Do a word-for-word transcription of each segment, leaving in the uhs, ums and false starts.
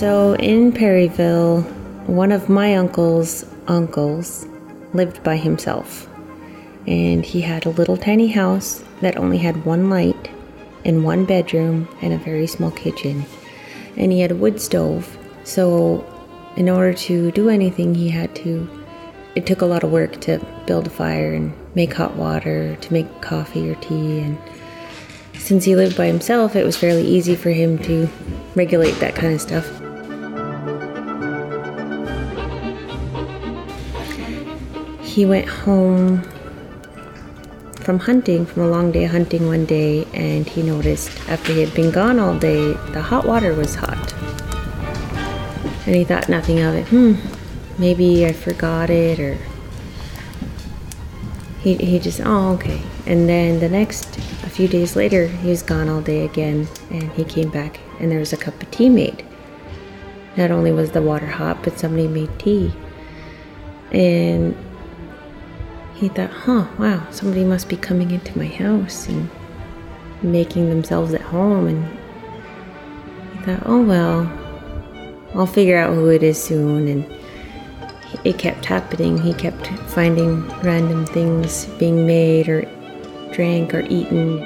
So in Perryville, one of my uncle's uncles lived by himself. And he had a little tiny house that only had one light and one bedroom and a very small kitchen. And he had a wood stove. So in order to do anything, he had to, it took a lot of work to build a fire and make hot water, to make coffee or tea. And since he lived by himself, it was fairly easy for him to regulate that kind of stuff. He went home from hunting, from a long day of hunting one day, and he noticed after he had been gone all day, the hot water was hot. And he thought nothing of it. Hmm, maybe I forgot it, or he, he just, oh, okay. And then the next, a few days later, he was gone all day again, and he came back, and there was a cup of tea made. Not only was the water hot, but somebody made tea. And he thought, huh, wow, somebody must be coming into my house and making themselves at home. And he thought, oh, well, I'll figure out who it is soon. And it kept happening. He kept finding random things being made or drank or eaten.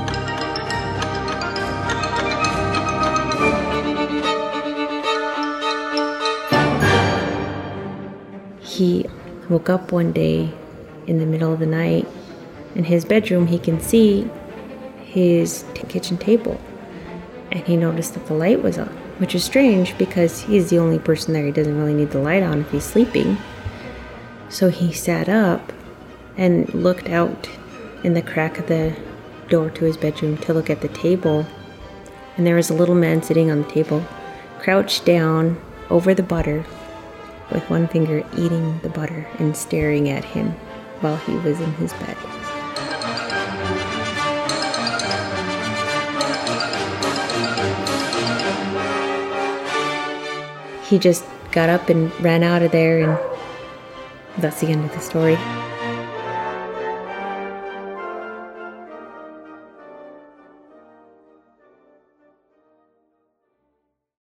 He woke up one day in the middle of the night. In his bedroom, he can see his t- kitchen table. And he noticed that the light was on, which is strange because he's the only person there. He doesn't really need the light on if he's sleeping. So he sat up and looked out in the crack of the door to his bedroom to look at the table. And there was a little man sitting on the table, crouched down over the butter, with one finger eating the butter and staring at him while he was in his bed. He just got up and ran out of there, and that's the end of the story.